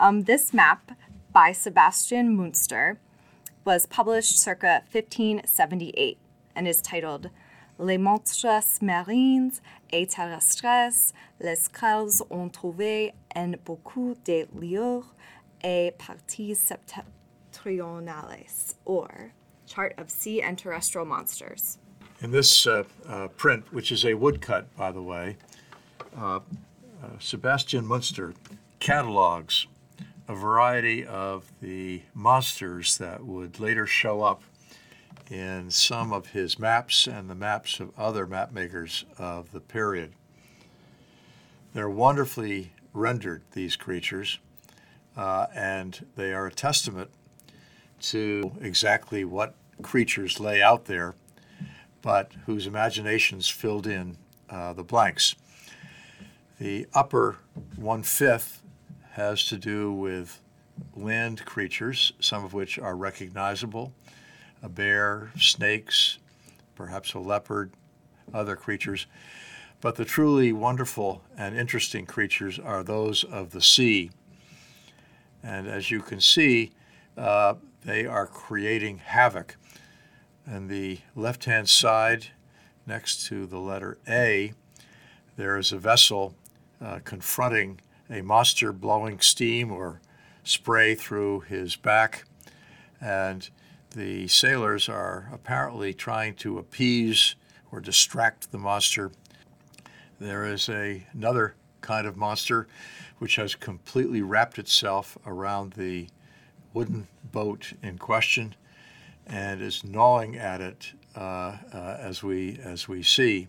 This map by Sebastian Münster was published circa 1578 and is titled Les monstres marins et terrestres, les quels ont trouvé en beaucoup de lieux et parties septentrionales, or Chart of Sea and Terrestrial Monsters. In this print, which is a woodcut, by the way, Sebastian Münster catalogs a variety of the monsters that would later show up in some of his maps and the maps of other map makers of the period. They're wonderfully rendered, these creatures, and they are a testament to exactly what creatures lay out there, but whose imaginations filled in the blanks. The upper 1/5 has to do with land creatures, some of which are recognizable, a bear, snakes, perhaps a leopard, other creatures. But the truly wonderful and interesting creatures are those of the sea. And as you can see, they are creating havoc. On the left-hand side, next to the letter A, there is a vessel confronting a monster blowing steam or spray through his back, and the sailors are apparently trying to appease or distract the monster. There is another kind of monster which has completely wrapped itself around the wooden boat in question and is gnawing at it as we see.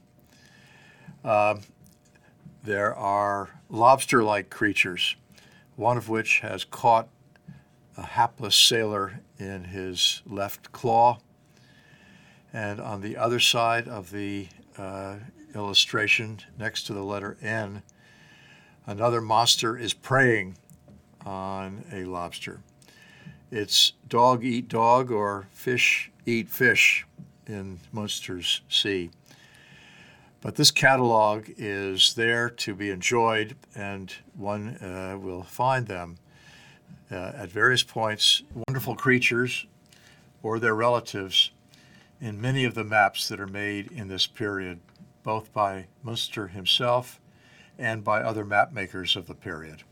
There are lobster-like creatures, one of which has caught a hapless sailor in his left claw. And on the other side of the illustration, next to the letter N, another monster is preying on a lobster. It's dog eat dog or fish eat fish in Münster's sea. But this catalog is there to be enjoyed, and one will find them at various points, wonderful creatures or their relatives, in many of the maps that are made in this period, both by Münster himself and by other map makers of the period.